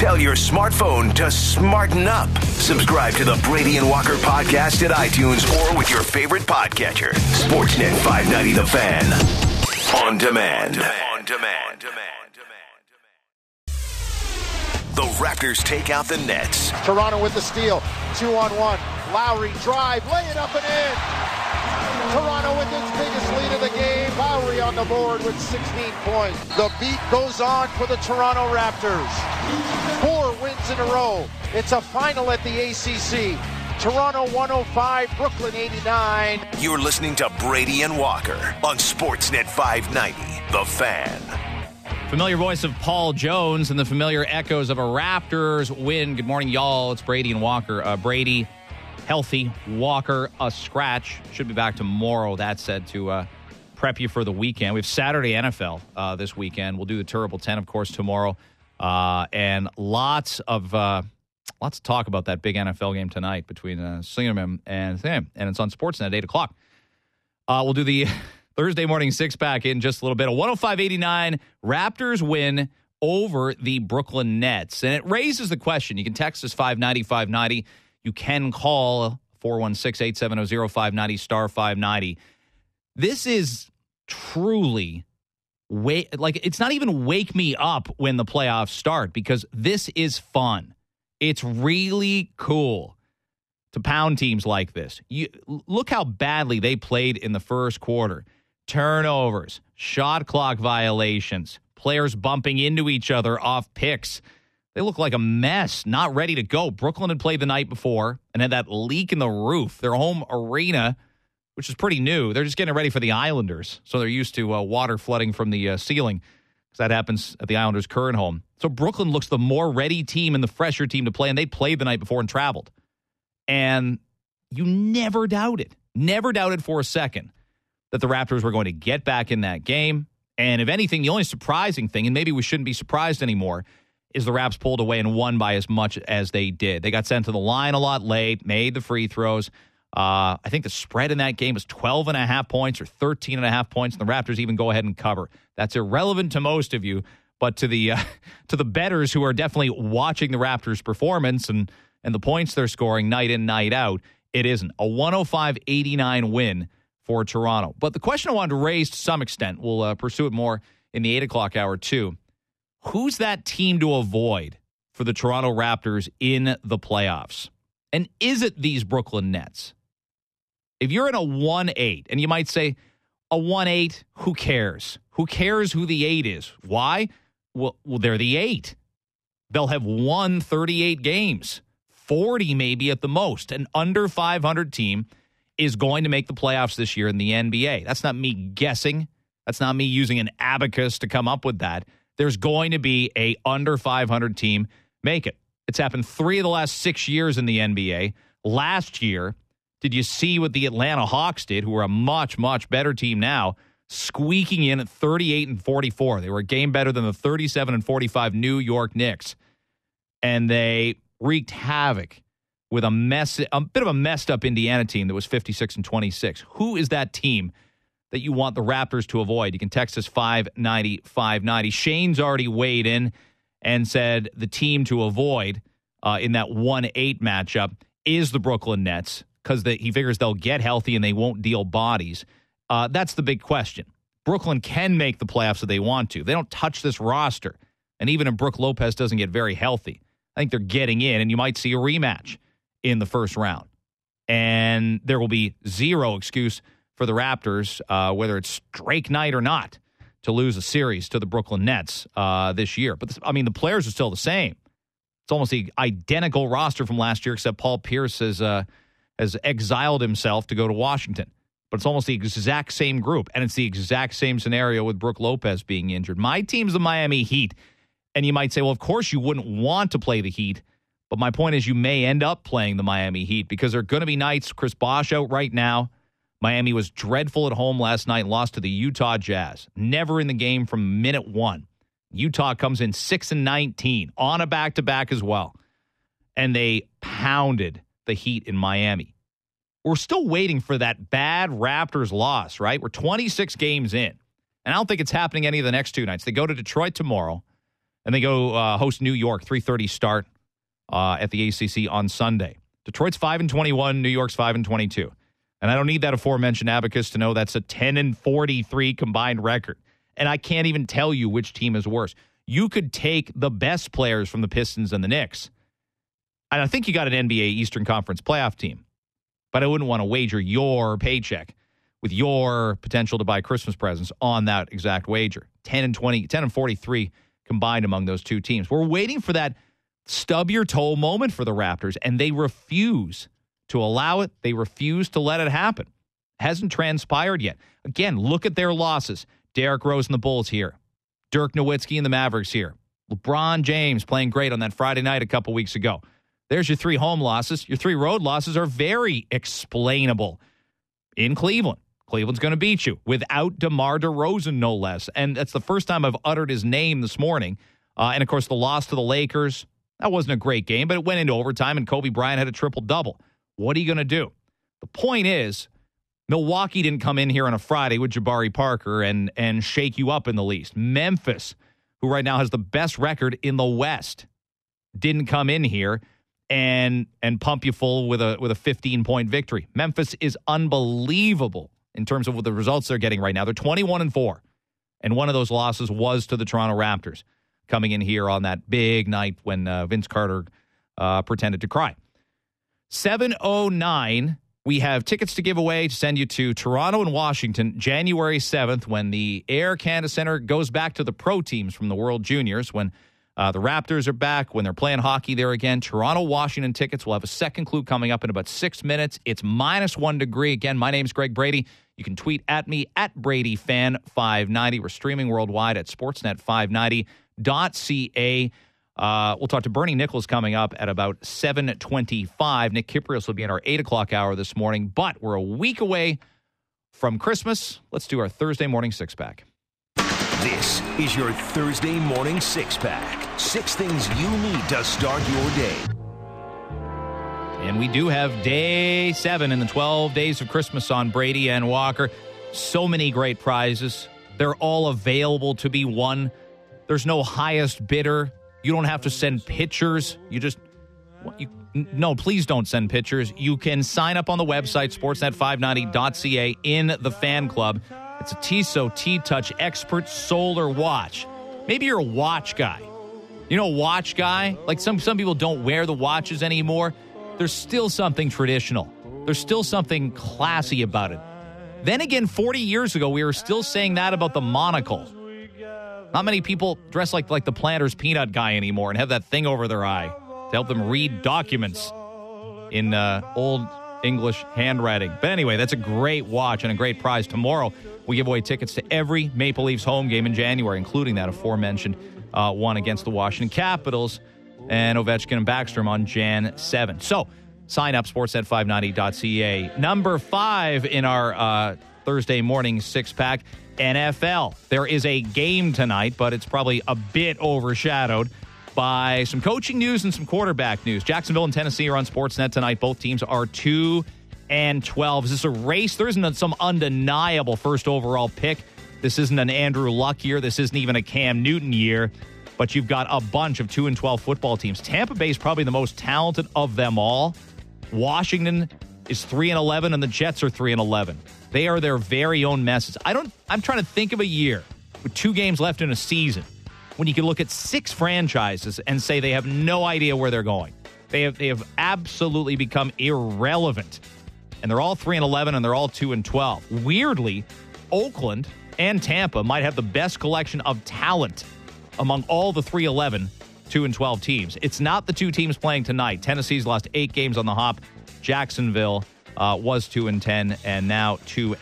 Tell your smartphone to smarten up. Subscribe to the Brady and Walker podcast at iTunes or with your favorite podcatcher. Sportsnet 590 The Fan. On demand. The Raptors take out the Nets. Toronto with the steal. 2-on-1. Lowry drive. Lay it up and in. Toronto with its biggest lead of the game. Lowry on the board with 16 points. The beat goes on for the Toronto Raptors. 4 wins in a row. It's a final at the ACC. Toronto 105, Brooklyn 89. You're listening to Brady and Walker on Sportsnet 590, The Fan. Familiar voice of Paul Jones and the familiar echoes of a Raptors win. Good morning, y'all. It's Brady and Walker. Brady, healthy. Walker, a scratch. Should be back tomorrow. That said, to prep you for the weekend. We have Saturday NFL this weekend. We'll do the Terrible 10, of course, tomorrow. And lots of talk about that big NFL game tonight between Slingerman and Sam. And it's on Sportsnet at 8 o'clock. We'll do the Thursday morning six-pack in just a little bit. A 105-89 Raptors win over the Brooklyn Nets. And it raises the question. You can text us 590-590. You can call 416-870-0590, star 590. This is truly, it's not even wake me up when the playoffs start, because this is fun. It's really cool to pound teams like this. Look how badly they played in the first quarter. Turnovers, shot clock violations, players bumping into each other off picks. They look like a mess, not ready to go. Brooklyn had played the night before and had that leak in the roof. Their home arena, which is pretty new, they're just getting ready for the Islanders. So they're used to water flooding from the ceiling, because that happens at the Islanders' current home. So Brooklyn looks the more ready team and the fresher team to play, and they played the night before and traveled. And you never doubted for a second that the Raptors were going to get back in that game. And if anything, the only surprising thing, and maybe we shouldn't be surprised anymore, is the Raps pulled away and won by as much as they did. They got sent to the line a lot late, made the free throws. I think the spread in that game was 12.5 points or 13.5 points, and the Raptors even go ahead and cover. That's irrelevant to most of you, but to the bettors who are definitely watching the Raptors' performance and the points they're scoring night in, night out, it isn't. A 105-89 win for Toronto. But the question I wanted to raise to some extent, we'll pursue it more in the 8 o'clock hour too. Who's that team to avoid for the Toronto Raptors in the playoffs? And is it these Brooklyn Nets? If you're in a 1-8, and you might say, a 1-8, who cares? Who cares who the 8 is? Why? Well, they're the 8. They'll have won 38 games, 40 maybe at the most. An under 500 team is going to make the playoffs this year in the NBA. That's not me guessing. That's not me using an abacus to come up with that. There's going to be a under 500 team make it. It's happened 3 of the last 6 years in the NBA. Last year, did you see what the Atlanta Hawks did, who are a much, much better team now, squeaking in at 38-44. They were a game better than the 37-45 New York Knicks. And they wreaked havoc with a bit of a messed up Indiana team that was 56-26. Who is that team that you want the Raptors to avoid? You can text us 590-590. Shane's already weighed in and said the team to avoid in that 1-8 matchup is the Brooklyn Nets, because he figures they'll get healthy and they won't deal bodies. That's the big question. Brooklyn can make the playoffs if they want to. They don't touch this roster. And even if Brook Lopez doesn't get very healthy, I think they're getting in, and you might see a rematch in the first round. And there will be zero excuse for the Raptors, whether it's Drake night or not, to lose a series to the Brooklyn Nets this year. But, the players are still the same. It's almost the identical roster from last year, except Paul Pierce has exiled himself to go to Washington. But it's almost the exact same group, and it's the exact same scenario with Brook Lopez being injured. My team's the Miami Heat, and you might say, well, of course you wouldn't want to play the Heat, but my point is you may end up playing the Miami Heat, because there are going to be nights. Chris Bosh out right now. Miami was dreadful at home last night and lost to the Utah Jazz. Never in the game from minute one. Utah comes in 6-19 on a back-to-back as well. And they pounded the Heat in Miami. We're still waiting for that bad Raptors loss, right? We're 26 games in. And I don't think it's happening any of the next 2 nights. They go to Detroit tomorrow. And they go host New York, 3:30 start at the ACC on Sunday. Detroit's 5-21, New York's 5-22. And I don't need that aforementioned abacus to know that's a 10-43 combined record. And I can't even tell you which team is worse. You could take the best players from the Pistons and the Knicks, and I think you got an NBA Eastern Conference playoff team. But I wouldn't want to wager your paycheck with your potential to buy Christmas presents on that exact wager. 10-43 combined among those two teams. We're waiting for that stub your toe moment for the Raptors, and they refuse to allow it. They refuse to let it happen. Hasn't transpired yet. Again, look at their losses. Derrick Rose and the Bulls here. Dirk Nowitzki and the Mavericks here. LeBron James playing great on that Friday night a couple weeks ago. There's your 3 home losses. Your 3 road losses are very explainable. In Cleveland, Cleveland's going to beat you without DeMar DeRozan, no less. And that's the first time I've uttered his name this morning. And, of course, the loss to the Lakers, that wasn't a great game, but it went into overtime, and Kobe Bryant had a triple-double. What are you going to do? The point is, Milwaukee didn't come in here on a Friday with Jabari Parker and shake you up in the least. Memphis, who right now has the best record in the West, didn't come in here and pump you full with a 15-point victory. Memphis is unbelievable in terms of the results they're getting right now. They're 21-4, and one of those losses was to the Toronto Raptors, coming in here on that big night when Vince Carter pretended to cry. 7:09. We have tickets to give away to send you to Toronto and Washington January 7th when the Air Canada Centre goes back to the pro teams from the World Juniors, when the Raptors are back, when they're playing hockey there again. Toronto-Washington tickets. We'll have a second clue coming up in about 6 minutes. It's -1 degree. Again, my name's Greg Brady. You can tweet at me at BradyFan590. We're streaming worldwide at sportsnet590.ca. We'll talk to Bernie Nichols coming up at about 7:25. Nick Kiprios will be in our 8 o'clock hour this morning, but we're a week away from Christmas. Let's do our Thursday morning six-pack. This is your Thursday morning six-pack. 6 things you need to start your day. And we do have day 7 in the 12 days of Christmas on Brady and Walker. So many great prizes. They're all available to be won. There's no highest bidder. You don't have to send pictures. No, please don't send pictures. You can sign up on the website, sportsnet590.ca, in the fan club. It's a Tissot T-Touch Expert Solar Watch. Maybe you're a watch guy. You know, a watch guy? Like some people don't wear the watches anymore. There's still something traditional. There's still something classy about it. Then again, 40 years ago, we were still saying that about the monocle. Not many people dress like the Planters peanut guy anymore and have that thing over their eye to help them read documents in old English handwriting. But anyway, that's a great watch and a great prize. Tomorrow, we give away tickets to every Maple Leafs home game in January, including that aforementioned one against the Washington Capitals and Ovechkin and Backstrom on Jan 7. So, sign up, sportsnet590.ca. Number 5 in our Thursday morning six-pack, NFL. There is a game tonight, but it's probably a bit overshadowed by some coaching news and some quarterback news. Jacksonville and Tennessee are on Sportsnet tonight. Both teams are 2-12. Is this a race? There isn't some undeniable first overall pick. This isn't an Andrew Luck year. This isn't even a Cam Newton year. But you've got a bunch of 2-12 football teams. Tampa Bay is probably the most talented of them all. Washington is 3-11, and the Jets are 3-11. They are their very own messes. I'm trying to think of a year with 2 games left in a season when you can look at 6 franchises and say they have no idea where they're going. They have absolutely become irrelevant. And they're all 3-11, and they're all 2-12. Weirdly, Oakland and Tampa might have the best collection of talent among all the 3-11, 2-12 teams. It's not the 2 teams playing tonight. Tennessee's lost 8 games on the hop. Jacksonville was 2-10 and now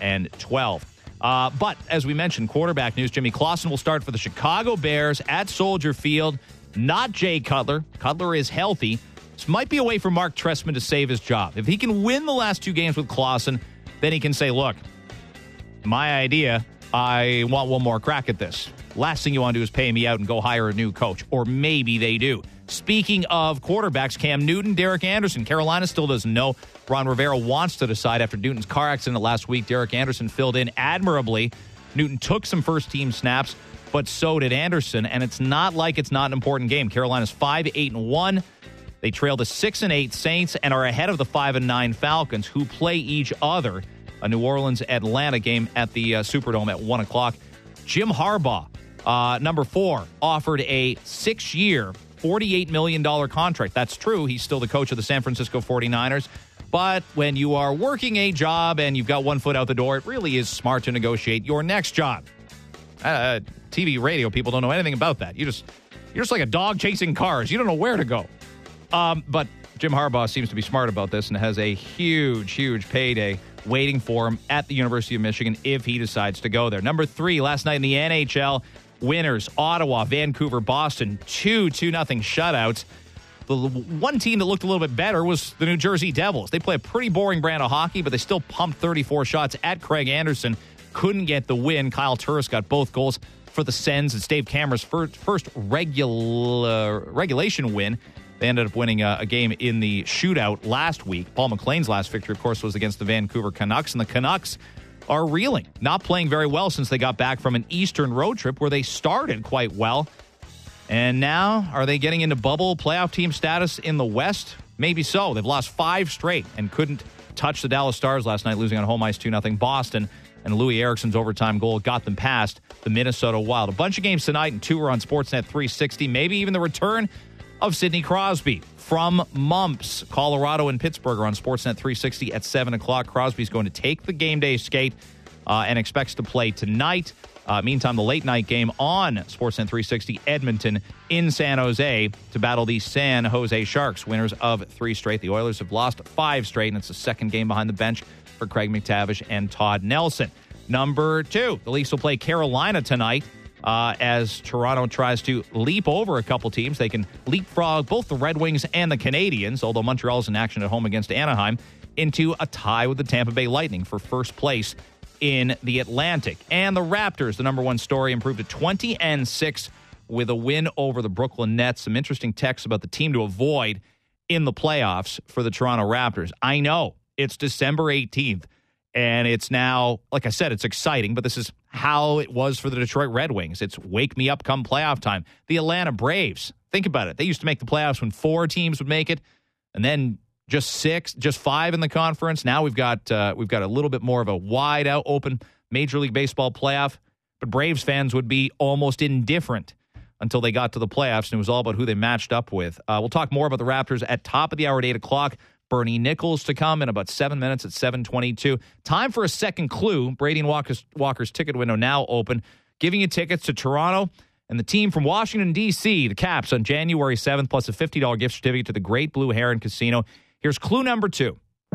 2-12. But as we mentioned, quarterback news. Jimmy Clausen will start for the Chicago Bears at Soldier Field. Not Jay Cutler. Cutler is healthy. This might be a way for Mark Trestman to save his job. If he can win the last 2 games with Clausen, then he can say, look, my idea, I want one more crack at this. Last thing you want to do is pay me out and go hire a new coach. Or maybe they do. Speaking of quarterbacks, Cam Newton, Derek Anderson. Carolina still doesn't know. Ron Rivera wants to decide after Newton's car accident last week. Derek Anderson filled in admirably. Newton took some first-team snaps. but so did Anderson, and it's not like it's not an important game. Carolina's 5-8-1. They trail the 6-8 Saints and are ahead of the 5-9 Falcons, who play each other. A New Orleans-Atlanta game at the Superdome at 1 o'clock. Jim Harbaugh, number 4, offered a 6-year, $48 million contract. That's true. He's still the coach of the San Francisco 49ers. But when you are working a job and you've got one foot out the door, it really is smart to negotiate your next job. TV, radio people don't know anything about that. You're just like a dog chasing cars. You don't know where to go. But Jim Harbaugh seems to be smart about this and has a huge, huge payday waiting for him at the University of Michigan if he decides to go there. Number 3, last night in the NHL, winners, Ottawa, Vancouver, Boston, 2-0 shutouts. The one team that looked a little bit better was the New Jersey Devils. They play a pretty boring brand of hockey, but they still pumped 34 shots at Craig Anderson. Couldn't get the win. Kyle Turris got both goals for the Sens. It's Dave Cameron's first regulation win. They ended up winning a game in the shootout last week. Paul McLean's last victory, of course, was against the Vancouver Canucks, and the Canucks are reeling, not playing very well since they got back from an Eastern road trip where they started quite well. And now, are they getting into bubble playoff team status in the West? Maybe so. They've lost 5 straight and couldn't touch the Dallas Stars last night, losing on home ice 2-0. Boston and Louis Eriksson's overtime goal got them past the Minnesota Wild. A bunch of games tonight, and 2 are on Sportsnet 360. Maybe even the return of Sidney Crosby from Mumps. Colorado and Pittsburgh are on Sportsnet 360 at 7 o'clock. Crosby's going to take the game day skate and expects to play tonight. Meantime, the late night game on Sportsnet 360, Edmonton in San Jose to battle the San Jose Sharks, winners of 3 straight. The Oilers have lost 5 straight, and it's the second game behind the bench for Craig McTavish and Todd Nelson. Number 2, the Leafs will play Carolina tonight. As Toronto tries to leap over a couple teams. They can leapfrog both the Red Wings and the Canadiens, although Montreal's in action at home against Anaheim, into a tie with the Tampa Bay Lightning for first place in the Atlantic. And the Raptors, the number 1 story, improved to 20-6 with a win over the Brooklyn Nets. Some interesting texts about the team to avoid in the playoffs for the Toronto Raptors. I know it's December 18th. And it's now, like I said, it's exciting, but this is how it was for the Detroit Red Wings. It's wake me up come playoff time. The Atlanta Braves, think about it. They used to make the playoffs when 4 teams would make it, and then just 5 in the conference. Now we've got a little bit more of a wide out open Major League Baseball playoff. But Braves fans would be almost indifferent until they got to the playoffs, and it was all about who they matched up with. We'll talk more about the Raptors at top of the hour at 8 o'clock. Bernie Nichols to come in about 7 minutes at 7:22. Time for a second clue. Brady and Walker's ticket window now open, giving you tickets to Toronto and the team from Washington, D.C., the Caps, on January 7th, plus a $50 gift certificate to the Great Blue Heron Casino. Here's clue number 2.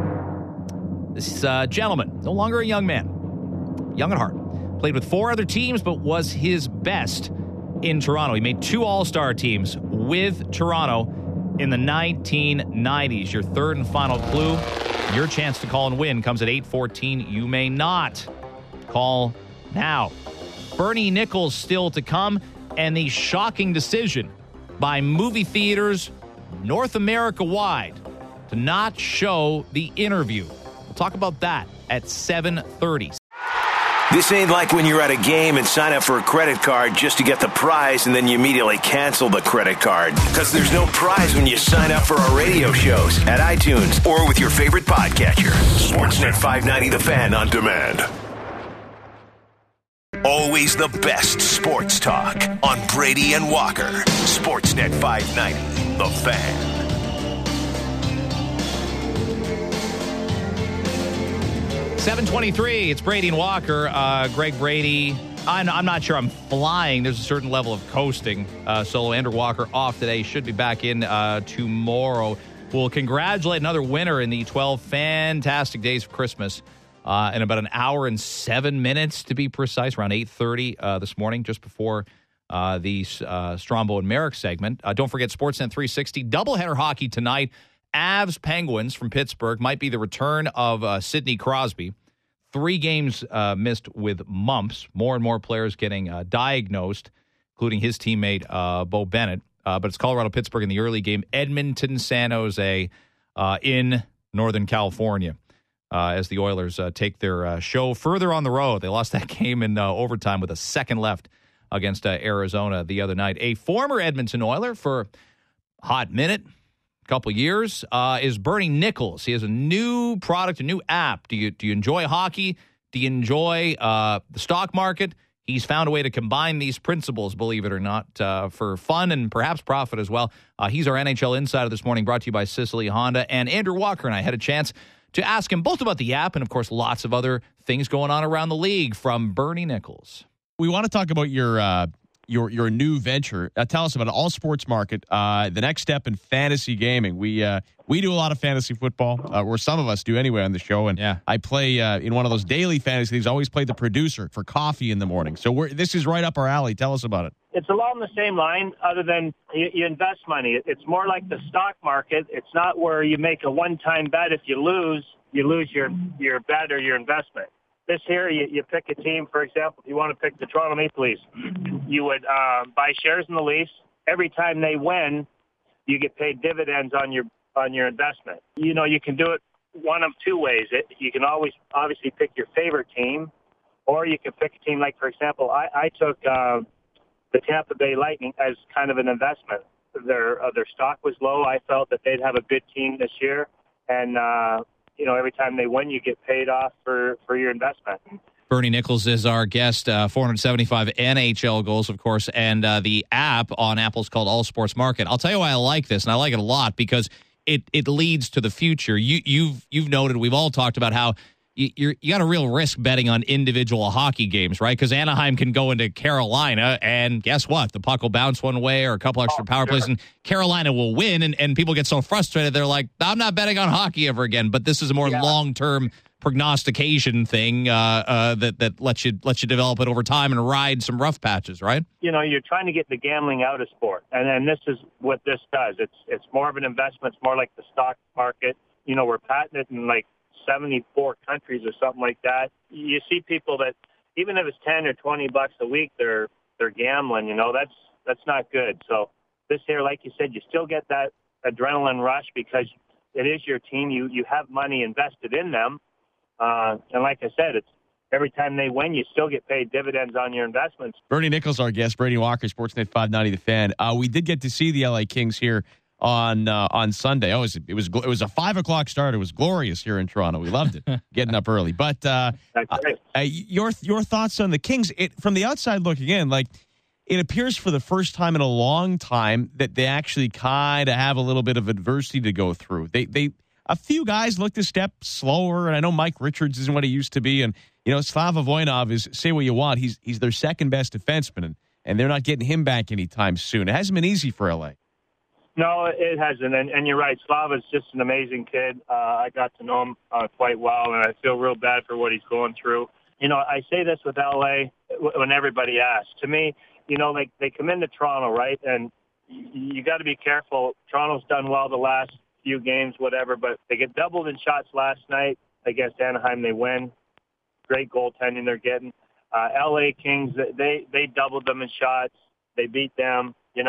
This gentleman, no longer a young man, young at heart, played with 4 other teams, but was his best in Toronto. He made 2 All-Star teams with Toronto in the 1990s. Your third and final clue. Your chance to call and win comes at 8:14. You may not call now. Bernie Nichols still to come, and the shocking decision by movie theaters North America wide to not show the interview. We'll talk about that at 7:30. This ain't like when you're at a game and sign up for a credit card just to get the prize and then you immediately cancel the credit card. Because there's no prize when you sign up for our radio shows at iTunes or with your favorite podcatcher. Sportsnet 590 The Fan on demand. Always the best sports talk on Brady and Walker. Sportsnet 590 The Fan. $7:23. It's Brady and Walker. Greg Brady. I'm not sure I'm flying. There's a certain level of coasting. Solo Andrew Walker off today. Should be back in tomorrow. We'll congratulate another winner in the 12 fantastic days of Christmas in about an hour and 7 minutes, to be precise, around 8:30 this morning, just before the Strombo and Merrick segment. Don't forget Sportsnet 360. Doubleheader hockey tonight. Avs Penguins from Pittsburgh. Might be the return of Sidney Crosby. 3 games missed with mumps. More and more players getting diagnosed, including his teammate Bo Bennett. But it's Colorado-Pittsburgh in the early game. Edmonton-San Jose in Northern California as the Oilers take their show further on the road. They lost that game in overtime with a second left against Arizona the other night. A former Edmonton Oiler for a hot minute, couple years, is Bernie Nichols. He has a new product, a new app. Do you enjoy hockey? Do you enjoy the stock market? He's found a way to combine these principles, believe it or not, for fun and perhaps profit as well. He's our NHL Insider this morning, brought to you by Sicily Honda. And Andrew Walker and I had a chance to ask him both about the app and, of course, lots of other things going on around the league from Bernie Nichols. We want to talk about your new venture. Tell us about it. All Sports Market, the next step in fantasy gaming. We do a lot of fantasy football, or some of us do anyway on the show. And I play in one of those daily fantasy leagues. I always play the producer for coffee in the morning. So this is right up our alley. Tell us about it. It's along the same line, other than you invest money. It's more like the stock market. It's not where you make a one-time bet. If you lose your bet or your investment. This here, you pick a team. For example, if you want to pick the Toronto Maple Leafs, you would buy shares in the Leafs. Every time they win, you get paid dividends on your investment. You can do it one of two ways. You can always obviously pick your favorite team, or you can pick a team like, for example, I took the Tampa Bay Lightning as kind of an investment. Their stock was low. I felt that they'd have a good team this year, and every time they win, you get paid off for your investment. Bernie Nichols is our guest, 475 NHL goals, of course, and the app on Apple's called All Sports Market. I'll tell you why I like this, and I like it a lot, because it leads to the future. You've noted, we've all talked about how you got a real risk betting on individual hockey games, right? Because Anaheim can go into Carolina, and guess what? The puck will bounce one way or a couple extra power plays, and Carolina will win, and people get so frustrated, they're like, I'm not betting on hockey ever again. But this is a more long-term prognostication thing that lets you develop it over time and ride some rough patches, right? You're trying to get the gambling out of sport, and this is what this does. It's more of an investment. It's more like the stock market. We're patented in like 74 countries or something like that. You see people that even if it's $10 or $20 a week, they're gambling. That's not good. So this here, like you said, you still get that adrenaline rush because it is your team. You have money invested in them, and like I said, it's every time they win, you still get paid dividends on your investments. Bernie Nichols, our guest. Brady Walker, Sportsnet 590 The Fan. We did get to see the LA Kings here on Sunday. It was a 5:00 start. It was glorious here in Toronto. We loved it, getting up early. But your thoughts on the Kings? From the outside looking in, like it appears for the first time in a long time that they actually kind of have a little bit of adversity to go through. They a few guys looked a step slower, and I know Mike Richards isn't what he used to be, and Slava Voinov is, say what you want, he's their second best defenseman, and they're not getting him back anytime soon. It hasn't been easy for LA. No, it hasn't, and you're right. Slava's just an amazing kid. I got to know him quite well, and I feel real bad for what he's going through. I say this with LA when everybody asks. To me, like they come into Toronto, right, and you got to be careful. Toronto's done well the last few games, whatever, but they get doubled in shots last night against Anaheim. They win. Great goaltending they're getting. LA Kings, they doubled them in shots. They beat them,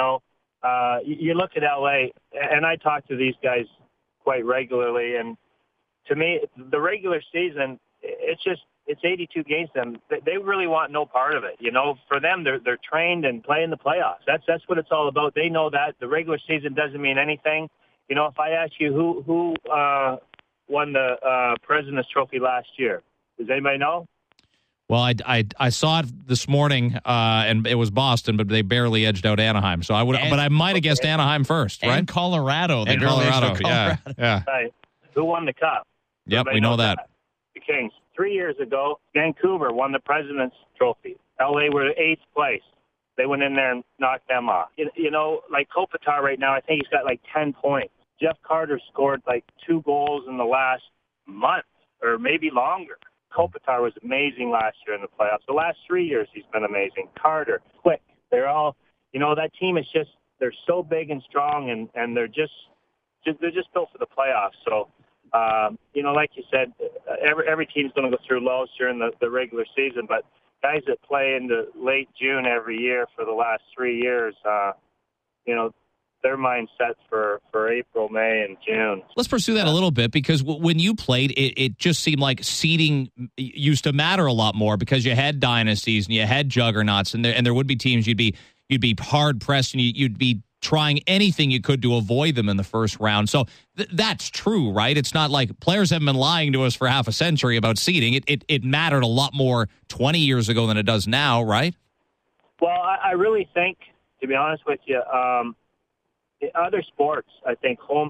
You look at LA, and I talk to these guys quite regularly, and to me, the regular season, it's 82 games. They really want no part of it. For them, they're trained and playing the playoffs. That's what it's all about. They know that the regular season doesn't mean anything. If I ask you who won the President's Trophy last year, does anybody know? Well, I saw it this morning, and it was Boston, but they barely edged out Anaheim. So I might have guessed Anaheim first, right? And Colorado. And Colorado. Yeah. Right. Who won the Cup? Yep, we know that. The Kings. 3 years ago, Vancouver won the President's Trophy. LA were 8th place. They went in there and knocked them off. Like Kopitar right now, I think he's got like 10 points. Jeff Carter scored like 2 goals in the last month, or maybe longer. Kopitar was amazing last year in the playoffs. The last 3 years, he's been amazing. Carter, Quick. They're all, that team is just, they're so big and strong, and they're just built for the playoffs. So, like you said, every team's going to go through lows during the regular season, but guys that play into late June every year for the last 3 years, their mindset for April, May, and June. Let's pursue that a little bit, because when you played, it just seemed like seeding used to matter a lot more because you had dynasties and you had juggernauts, and there would be teams you'd be hard pressed and you'd be trying anything you could to avoid them in the first round. So that's true, right? It's not like players haven't been lying to us for half a century about seeding. It mattered a lot more 20 years ago than it does now, right? Well, I really think, to be honest with you, in other sports, I think home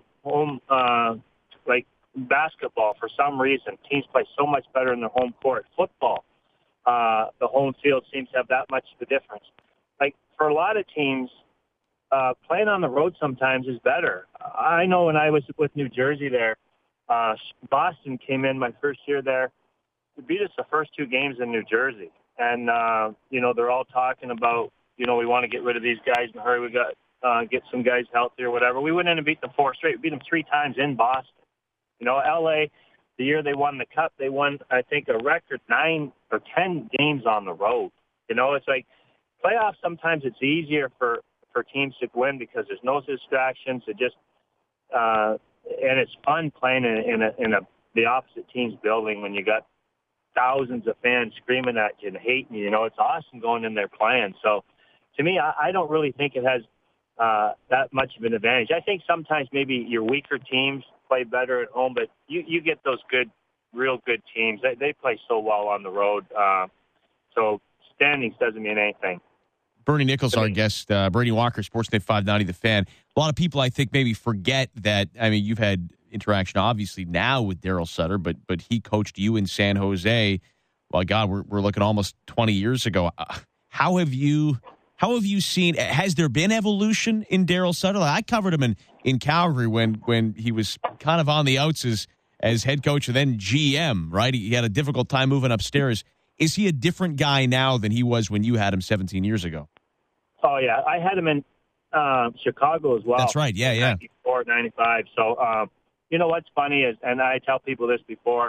like basketball, for some reason, teams play so much better in their home court. Football, the home field seems to have that much of a difference. Like, for a lot of teams, playing on the road sometimes is better. I know when I was with New Jersey there, Boston came in my first year there, beat us the first 2 games in New Jersey. And, they're all talking about, we want to get rid of these guys in a hurry. We got get some guys healthy or whatever. We went in and beat them 4 straight. We beat them 3 times in Boston. L.A., the year they won the Cup, they won, I think, a record 9 or 10 games on the road. It's like playoffs, sometimes it's easier for teams to win because there's no distractions. It just and it's fun playing in the opposite team's building when you got thousands of fans screaming at you and hating you. It's awesome going in there playing. So to me, I don't really think it has that much of an advantage. I think sometimes maybe your weaker teams play better at home, but you get those real good teams. They play so well on the road. So standings doesn't mean anything. Bernie Nichols, our guest, Brady Walker, Sportsnet 590, The Fan. A lot of people, I think, maybe forget that. I mean, you've had interaction, obviously, now with Daryl Sutter, but he coached you in San Jose. Well, God, we're looking almost 20 years ago. How have you seen? Has there been evolution in Daryl Sutter? I covered him in Calgary when he was kind of on the outs as head coach and then GM. Right, he had a difficult time moving upstairs. Is he a different guy now than he was when you had him 17 years ago? Oh, yeah. I had him in Chicago as well. That's right. Yeah. 94, 95. So, what's funny is, and I tell people this before,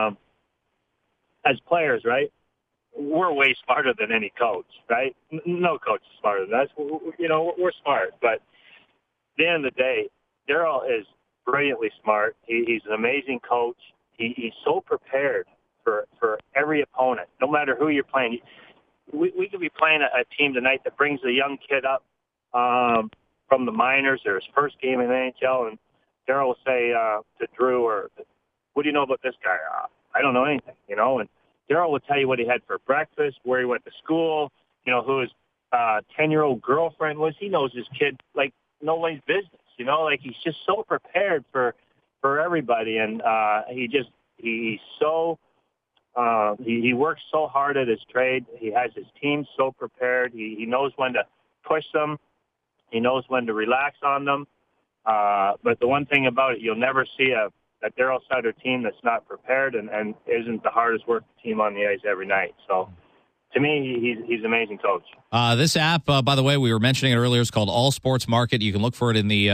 as players, right, we're way smarter than any coach, right? No coach is smarter than us. We're smart. But at the end of the day, Daryl is brilliantly smart. He's an amazing coach. He's so prepared for every opponent, no matter who you're playing. We could be playing a team tonight that brings a young kid up from the minors or his first game in the NHL, and Daryl will say to Drew, or, what do you know about this guy? I don't know anything, and Daryl will tell you what he had for breakfast, where he went to school, who his 10-year-old girlfriend was. He knows his kid like nobody's business, like he's just so prepared for everybody, and he's so he works so hard at his trade. He has his team so prepared. He knows when to push them. He knows when to relax on them. But the one thing about it, you'll never see a Daryl Sutter team that's not prepared and isn't the hardest working team on the ice every night. So to me, he's an amazing coach. This app, by the way, we were mentioning it earlier. It's called All Sports Market. You can look for it in the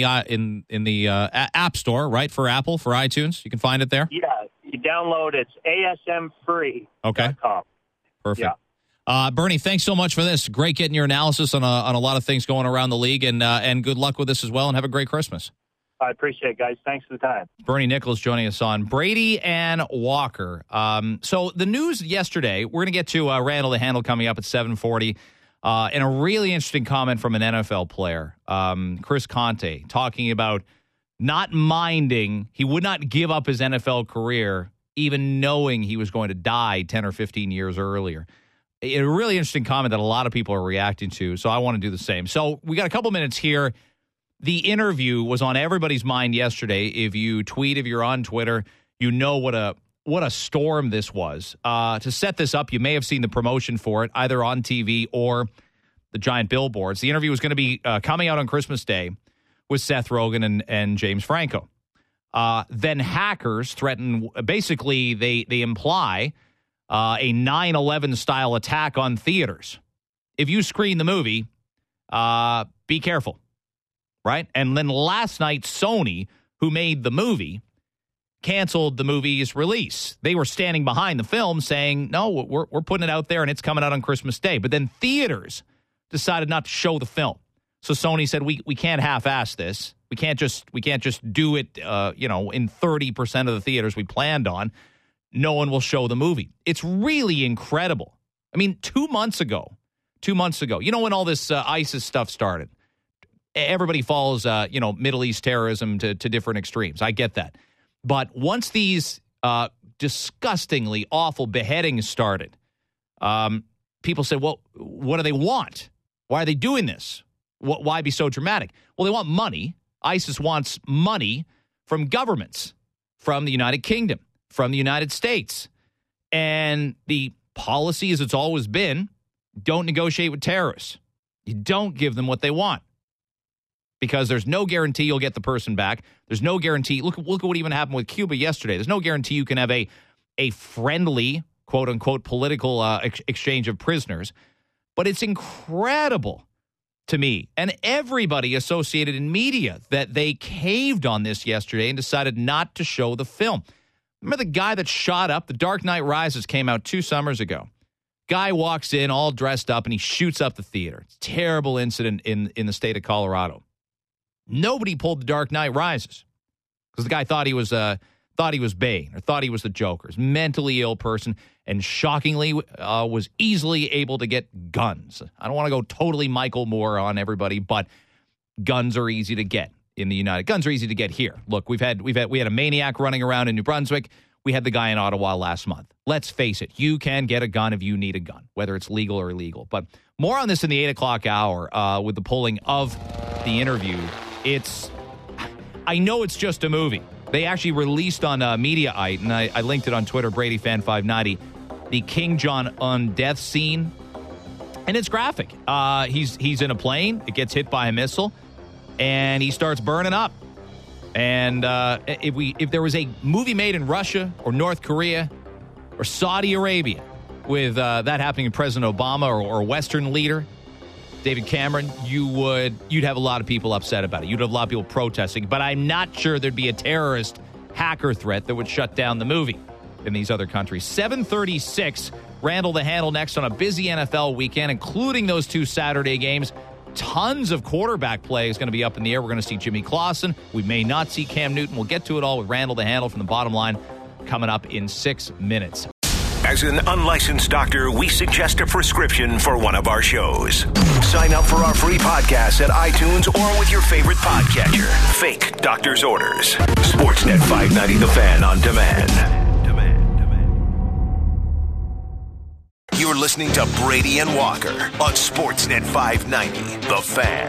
App Store, right, for Apple, for iTunes. You can find it there. Yeah, you download it's ASMfree.com. Okay, perfect. Yeah. Bernie, thanks so much for this. Great getting your analysis on a lot of things going around the league, and good luck with this as well. And have a great Christmas. I appreciate it, guys. Thanks for the time. Bernie Nichols joining us on Brady and Walker. So the news yesterday, we're going to get to Randall the Handle coming up at 7:40, and a really interesting comment from an NFL player, Chris Conte, talking about not minding. He would not give up his NFL career, even knowing he was going to die 10 or 15 years earlier. A really interesting comment that a lot of people are reacting to, so I want to do the same. So we got a couple minutes here. The interview was on everybody's mind yesterday. If you tweet, if you're on Twitter, you know what a storm this was. To set this up, you may have seen the promotion for it, either on TV or the giant billboards. The interview was going to be coming out on Christmas Day with Seth Rogen and James Franco. Then hackers threaten, basically they imply a 9/11 style attack on theaters. If you screen the movie, be careful. Right? And then last night, Sony, who made the movie, canceled the movie's release. They were standing behind the film saying, no, we're putting it out there and it's coming out on Christmas Day. But then theaters decided not to show the film. So Sony said, we can't half-ass this. We can't just do it, in 30% of the theaters we planned on. No one will show the movie. It's really incredible. I mean, 2 months ago, when all this ISIS stuff started, everybody follows, Middle East terrorism to different extremes. I get that. But once these disgustingly awful beheadings started, people said, well, what do they want? Why are they doing this? Why be so dramatic? Well, they want money. ISIS wants money from governments, from the United Kingdom, from the United States. And the policy, as it's always been, don't negotiate with terrorists. You don't give them what they want, because there's no guarantee you'll get the person back. There's no guarantee. Look at what even happened with Cuba yesterday. There's no guarantee you can have a friendly, quote-unquote, political exchange of prisoners. But it's incredible to me and everybody associated in media that they caved on this yesterday and decided not to show the film. Remember the guy that shot up? The Dark Knight Rises came out 2 summers ago. Guy walks in all dressed up and he shoots up the theater. It's a terrible incident in the state of Colorado. Nobody pulled The Dark Knight Rises because the guy thought he was Bane or thought he was the Joker. He's a mentally ill person and shockingly was easily able to get guns. I don't want to go totally Michael Moore on everybody, but guns are easy to get in the United. Guns are easy to get here. Look, we had a maniac running around in New Brunswick. We had the guy in Ottawa last month. Let's face it, you can get a gun if you need a gun, whether it's legal or illegal. But more on this in the 8 o'clock hour with the polling of the interview. I know it's just a movie. They actually released on Mediaite, and I linked it on Twitter, BradyFan590, the King John on death scene. And it's graphic. He's in a plane. It gets hit by a missile, and he starts burning up. And if there was a movie made in Russia or North Korea or Saudi Arabia with that happening to President Obama or a Western leader, David Cameron, you'd have a lot of people upset about it. You'd have a lot of people protesting. But I'm not sure there'd be a terrorist hacker threat that would shut down the movie in these other countries. 7:36, Randall the Handle next on a busy NFL weekend, including those 2 Saturday games. Tons of quarterback play is going to be up in the air. We're going to see Jimmy Clausen. We may not see Cam Newton. We'll get to it all with Randall the Handle from the Bottom Line coming up in 6 minutes. As an unlicensed doctor, we suggest a prescription for one of our shows. Sign up for our free podcast at iTunes or with your favorite podcatcher. Fake doctor's orders. Sportsnet 590 The Fan on demand. You're listening to Brady and Walker on Sportsnet 590 The Fan.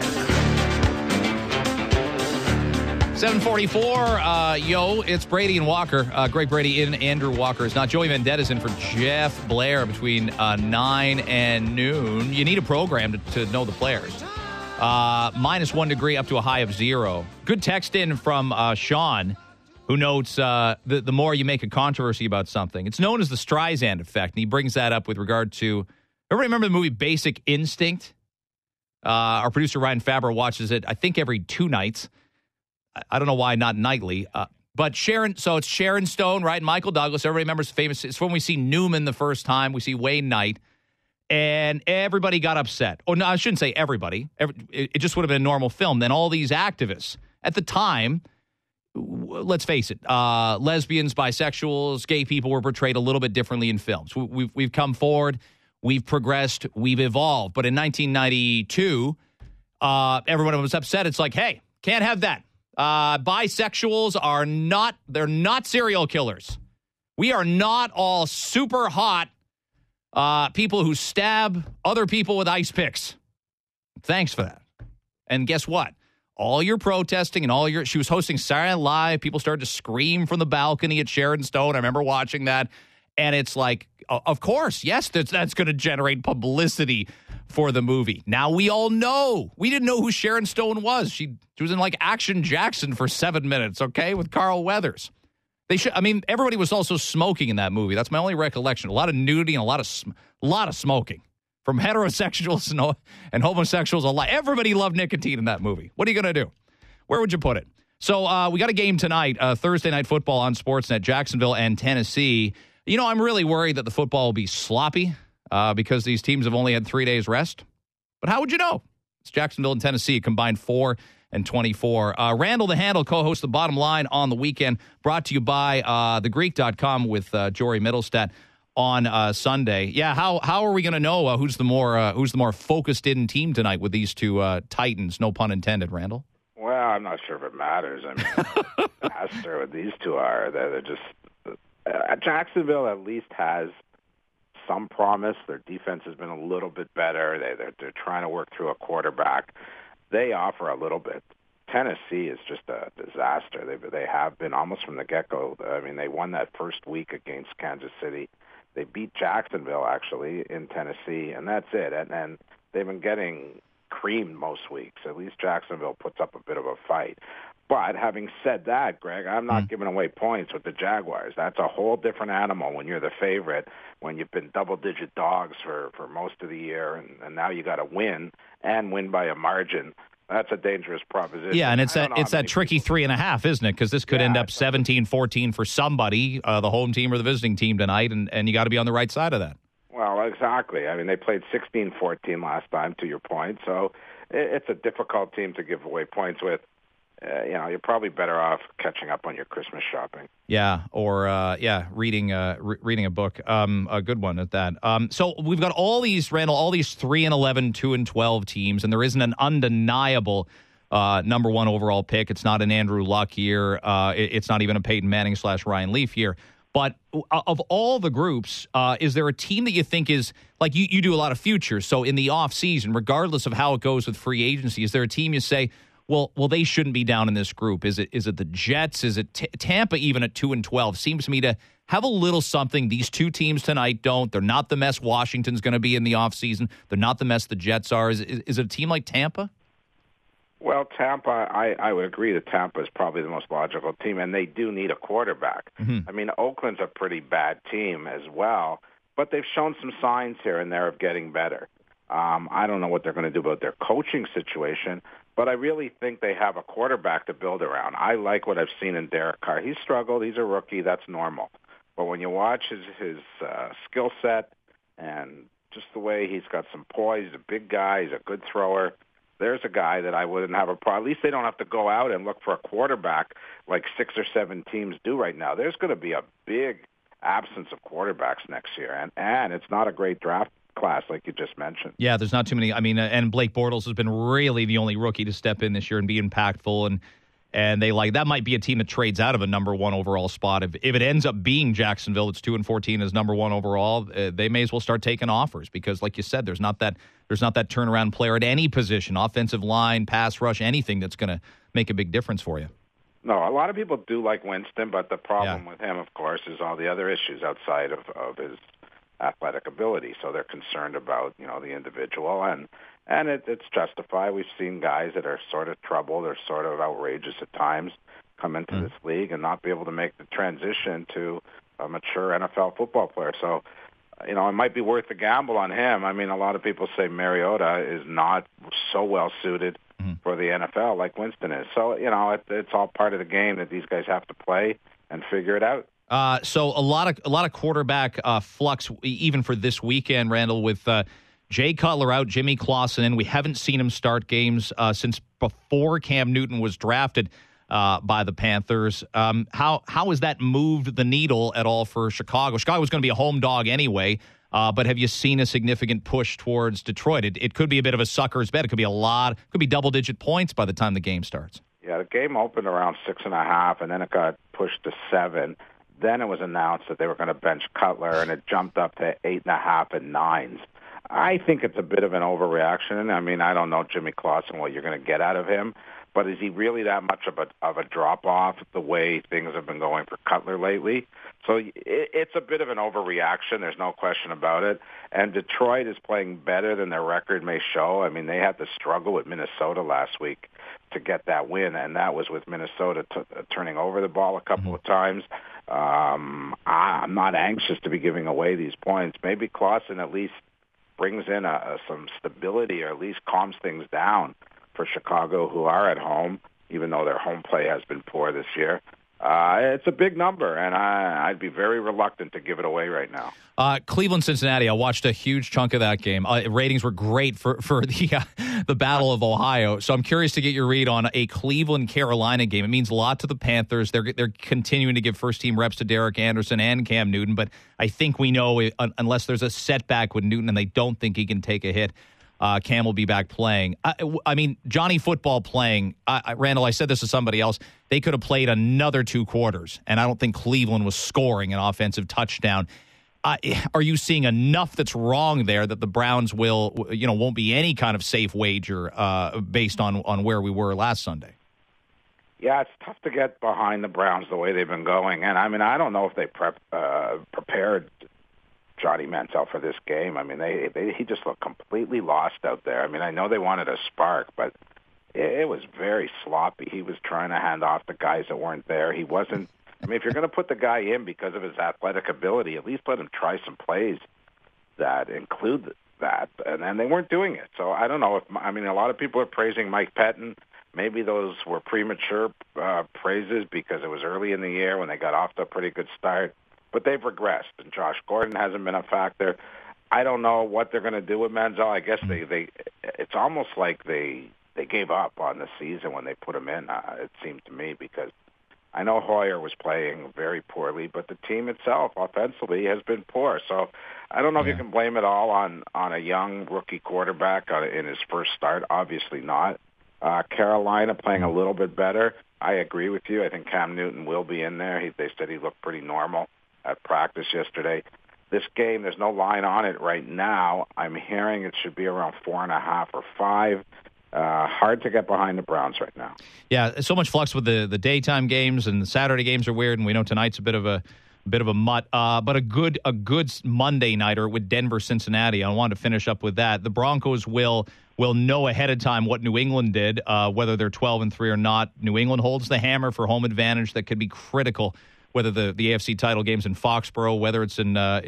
7:44, it's Brady and Walker. Greg Brady in, Andrew Walker is not. Joey Vendetta's in for Jeff Blair between 9 and noon. You need a program to know the players. -1 degree up to a high of 0. Good text in from Sean, who notes the more you make a controversy about something. It's known as the Streisand effect, and he brings that up with regard to, everybody remember the movie Basic Instinct? Our producer Ryan Faber watches it, I think, every 2 nights. I don't know why not nightly. But Sharon, so it's Sharon Stone, right? And Michael Douglas. Everybody remembers famous. It's when we see Newman the first time. We see Wayne Knight. And everybody got upset. Or no, I shouldn't say everybody. It just would have been a normal film. Then all these activists at the time, let's face it, lesbians, bisexuals, gay people were portrayed a little bit differently in films. We've come forward. We've progressed. We've evolved. But in 1992, everyone was upset. It's like, hey, can't have that. Bisexuals they're not serial killers. We are not all super hot people who stab other people with ice picks. Thanks for that. And guess what? All your protesting and she was hosting Saturday Night Live. People started to scream from the balcony at Sharon Stone. I remember watching that. And it's like, of course, yes, that's going to generate publicity for the movie. Now we all know. We didn't know who Sharon Stone was. She was in like Action Jackson for 7 minutes, okay, with Carl Weathers. Everybody was also smoking in that movie. That's my only recollection. A lot of nudity and a lot of smoking from heterosexuals and homosexuals alike. Everybody loved nicotine in that movie. What are you going to do? Where would you put it? So we got a game tonight, Thursday Night Football on Sportsnet, Jacksonville and Tennessee. You know, I'm really worried that the football will be sloppy because these teams have only had 3 days rest. But how would you know? It's Jacksonville and Tennessee combined 4-24. Randall the Handle co-hosts The Bottom Line on the weekend, brought to you by thegreek.com with Jory Middlestat on Sunday. Yeah, how are we going to know who's the more focused in team tonight with these two Titans? No pun intended, Randall. Well, I'm not sure if it matters. I mean, Astor, what these two are, they're just Jacksonville at least has some promise. Their defense has been a little bit better. They're trying to work through a quarterback. They offer a little bit. Tennessee is just a disaster. They have been almost from the get-go. I mean, they won that first week against Kansas City. They beat Jacksonville, actually, in Tennessee, and that's it. And they've been getting creamed most weeks. At least Jacksonville puts up a bit of a fight. But having said that, Greg, I'm not giving away points with the Jaguars. That's a whole different animal when you're the favorite, when you've been double-digit dogs for most of the year, and now you got to win and win by a margin. That's a dangerous proposition. Yeah, and it's that tricky 3.5, isn't it? Because this could end up 17-14 for somebody, the home team or the visiting team tonight, and you got to be on the right side of that. Well, exactly. I mean, they played 16-14 last time, to your point, so it's a difficult team to give away points with. You're probably better off catching up on your Christmas shopping. Yeah, or reading a book. A good one at that. So we've got all these 3-11, 2-12 teams, and there isn't an undeniable number one overall pick. It's not an Andrew Luck year. It's not even a Peyton Manning / Ryan Leaf year. But of all the groups, is there a team that you think is, like you do a lot of futures, so in the off season, regardless of how it goes with free agency, is there a team you say, well, they shouldn't be down in this group? Is it the Jets? Is it Tampa even at 2-12? Seems to me to have a little something. These two teams tonight don't. They're not the mess Washington's going to be in the offseason. They're not the mess the Jets are. Is it a team like Tampa? Well, Tampa, I would agree that Tampa is probably the most logical team, and they do need a quarterback. Mm-hmm. I mean, Oakland's a pretty bad team as well, but they've shown some signs here and there of getting better. I don't know what they're going to do about their coaching situation, but I really think they have a quarterback to build around. I like what I've seen in Derek Carr. He's struggled. He's a rookie. That's normal. But when you watch his skill set and just the way he's got some poise, he's a big guy, he's a good thrower, there's a guy that I wouldn't have a problem. At least they don't have to go out and look for a quarterback like 6 or 7 teams do right now. There's going to be a big absence of quarterbacks next year, and it's not a great draft class like you just mentioned. Yeah, there's not too many. I mean, and Blake Bortles has been really the only rookie to step in this year and be impactful, and they that might be a team that trades out of a number one overall spot. If it ends up being Jacksonville, it's 2-14 as number one overall, they may as well start taking offers because, like you said, there's not that turnaround player at any position, offensive line, pass rush, anything that's going to make a big difference for you. No, a lot of people do like Winston, but the problem with him, of course, is all the other issues outside of his athletic ability. So they're concerned about, the individual, and it's justified. We've seen guys that are sort of troubled or sort of outrageous at times come into this league and not be able to make the transition to a mature NFL football player. So, it might be worth the gamble on him. I mean, a lot of people say Mariota is not so well suited for the NFL like Winston is. So, it's all part of the game that these guys have to play and figure it out. So a lot of quarterback flux even for this weekend, Randall, with Jay Cutler out, Jimmy Clausen in. We haven't seen him start games since before Cam Newton was drafted by the Panthers. How has that moved the needle at all for Chicago? Chicago was going to be a home dog anyway, but have you seen a significant push towards Detroit? It could be a bit of a sucker's bet. It could be double-digit points by the time the game starts. Yeah, the game opened around 6.5, and then it got pushed to 7. Then it was announced that they were going to bench Cutler, and it jumped up to 8.5 and 9s. I think it's a bit of an overreaction. I mean, I don't know Jimmy Clausen, what you're going to get out of him, but is he really that much of a drop-off the way things have been going for Cutler lately? So it's a bit of an overreaction. There's no question about it. And Detroit is playing better than their record may show. I mean, they had to struggle with Minnesota last week to get that win, and that was with Minnesota turning over the ball a couple of times. I'm not anxious to be giving away these points. Maybe Clausen at least brings in some stability or at least calms things down for Chicago, who are at home, even though their home play has been poor this year. It's a big number, and I'd be very reluctant to give it away right now. Cleveland, Cincinnati, I watched a huge chunk of that game. Ratings were great for the the Battle of Ohio. So I'm curious to get your read on a Cleveland-Carolina game. It means a lot to the Panthers. They're continuing to give first-team reps to Derek Anderson and Cam Newton, but I think we know unless there's a setback with Newton and they don't think he can take a hit, Cam will be back playing. I mean, Johnny Football playing, Randall, I said this to somebody else, they could have played another 2 quarters, and I don't think Cleveland was scoring an offensive touchdown. Are you seeing enough that's wrong there that the Browns won't be any kind of safe wager based on where we were last Sunday? Yeah, it's tough to get behind the Browns the way they've been going. And, I mean, I don't know if they prepared Johnny Manziel for this game. I mean, he just looked completely lost out there. I mean, I know they wanted a spark, but it was very sloppy. He was trying to hand off to guys that weren't there. He wasn't. I mean, if you're going to put the guy in because of his athletic ability, at least let him try some plays that include that. And then they weren't doing it. So I don't know. A lot of people are praising Mike Pettin. Maybe those were premature praises because it was early in the year when they got off to a pretty good start. But they've regressed, and Josh Gordon hasn't been a factor. I don't know what they're going to do with Manziel. I guess it's almost like they gave up on the season when they put him in, it seemed to me, because I know Hoyer was playing very poorly, but the team itself offensively has been poor. So I don't know if you can blame it all on a young rookie quarterback in his first start. Obviously not. Carolina playing a little bit better. I agree with you. I think Cam Newton will be in there. They said he looked pretty normal at practice yesterday. This game, there's no line on it right now. I'm hearing it should be around 4.5 or 5. Hard to get behind the Browns right now. Yeah, so much flux with the daytime games, and the Saturday games are weird, and we know tonight's a bit of a mutt. But a good Monday nighter with Denver Cincinnati. I wanted to finish up with that. The Broncos will know ahead of time what New England did, whether they're 12-3 or not. New England holds the hammer for home advantage that could be critical, whether the AFC title game's in Foxborough, whether it's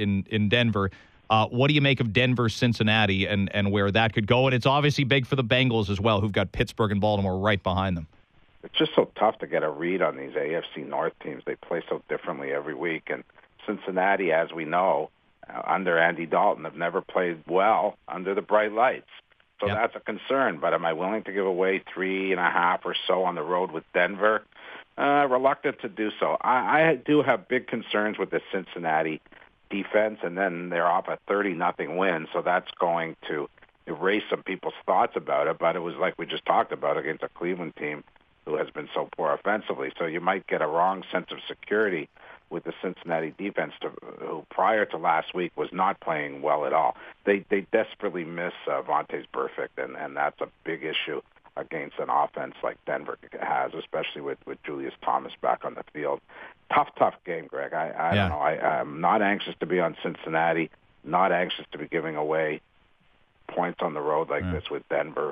in Denver. What do you make of Denver, Cincinnati, and where that could go? And it's obviously big for the Bengals as well, who've got Pittsburgh and Baltimore right behind them. It's just so tough to get a read on these AFC North teams. They play so differently every week. And Cincinnati, as we know, under Andy Dalton, have never played well under the bright lights. So that's a concern. But am I willing to give away 3.5 or so on the road with Denver? Reluctant to do so. I do have big concerns with the Cincinnati defense, and then they're off a 30-0 win, so that's going to erase some people's thoughts about it. But it was like we just talked about against a Cleveland team who has been so poor offensively. So you might get a wrong sense of security with the Cincinnati defense, who prior to last week was not playing well at all. They desperately miss Vontaze Burfict, and that's a big issue against an offense like Denver has, especially with Julius Thomas back on the field. Tough game, Greg. I don't know. I'm not anxious to be on Cincinnati, not anxious to be giving away points on the road like this with Denver.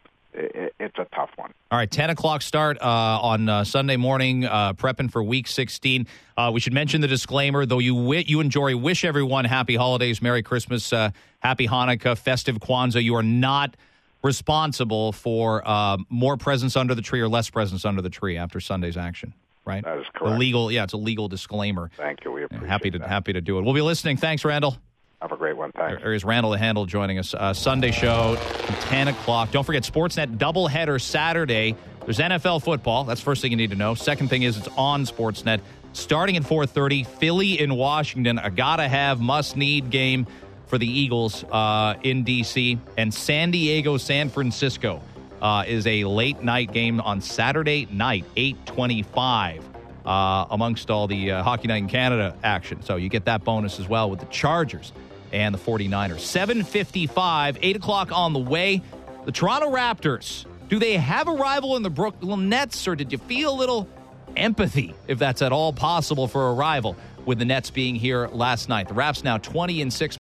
It's a tough one. All right, 10 o'clock start on Sunday morning, prepping for Week 16. We should mention the disclaimer, though you enjoy, wish everyone happy holidays, Merry Christmas, Happy Hanukkah, festive Kwanzaa. You are not responsible for more presents under the tree or less presents under the tree after Sunday's action, right? That is correct. It's a legal disclaimer. Thank you. We appreciate happy to do it. We'll be listening. Thanks, Randall. Have a great one. Thanks. There is Randall the Handle joining us. Sunday show, 10 o'clock. Don't forget, Sportsnet doubleheader Saturday. There's NFL football. That's the first thing you need to know. Second thing is it's on Sportsnet. Starting at 4:30, Philly in Washington. A gotta-have, must-need game for the Eagles in D.C. And San Diego, San Francisco is a late-night game on Saturday night, 8:25. Amongst all the Hockey Night in Canada action. So you get that bonus as well with the Chargers and the 49ers. 7:55, 8 o'clock on the way. The Toronto Raptors, do they have a rival in the Brooklyn Nets, or did you feel a little empathy, if that's at all possible, for a rival with the Nets being here last night? The Raps now 20-6.